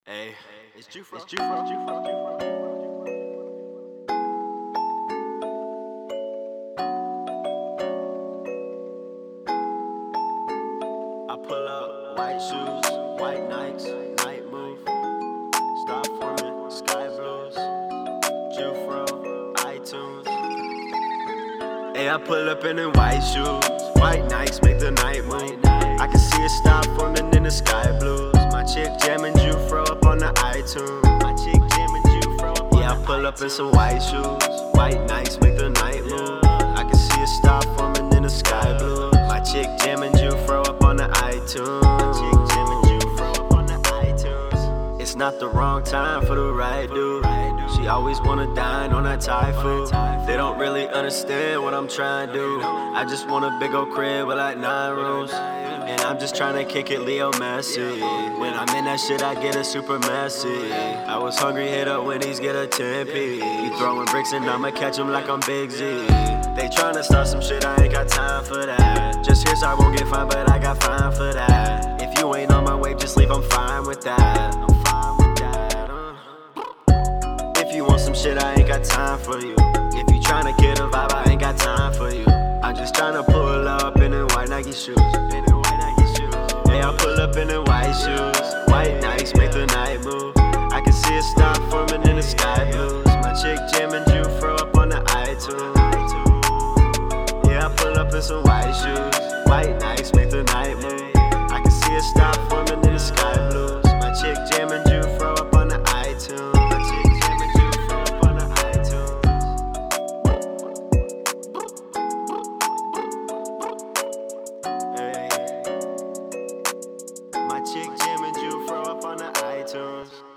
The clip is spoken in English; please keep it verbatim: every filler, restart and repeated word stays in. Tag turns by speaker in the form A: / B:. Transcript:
A: Hey, it's Jufro. It's Jufro. Jufro. Jufro. I pull up white shoes, white Nikes, night move. Stop forming sky blues. Jufro, iTunes. Hey, I pull up in them white shoes, white Nikes make the night move. I can see it stop forming in the sky blues. My chick jamming Jufro up on the iTunes. My chick jamming Jufro up on Yeah, I pull up in some white shoes, white Nikes make the night move. I can see it stop forming in the sky blues. My chick jamming Jufro up on the iTunes. My chick jamming Jufro up on the iTunes. It's not the wrong time for the right dude. She always wanna dine on that Thai food. They don't really understand what I'm trying to do. I just want a big old crib with like nine rooms. And I'm just trying to kick it Leo Messi. When I'm in that shit, I get it super messy. I was hungry, hit up Wendy's, get a ten P. You throwing bricks and I'ma catch 'em like I'm Big Z. They tryna start some shit, I ain't got time for that. Just here so I won't get fined, but I got fine for that. If you ain't on my wave, just leave, I'm fine with that. I'm fine with that. Uh. If you want some shit, I ain't got time for you. If you tryna get a vibe, I ain't got time for you. I'm just tryna pull up in them white Nike shoes. In them white Nike shoes. Hey, I pull up in them white shoes. White Nikes make the night move. I can see it stop forming in the sky blues. My chick jamming Jufro up on the iTunes. Yeah, I pull up in some white shoes. White Nikes make the night move. I can see it stop forming in the sky blues. My chick jamming Jufro up on the iTunes. My chick jamming Jufro up on the iTunes. Hey. My chick jamming Jufro up on the iTunes.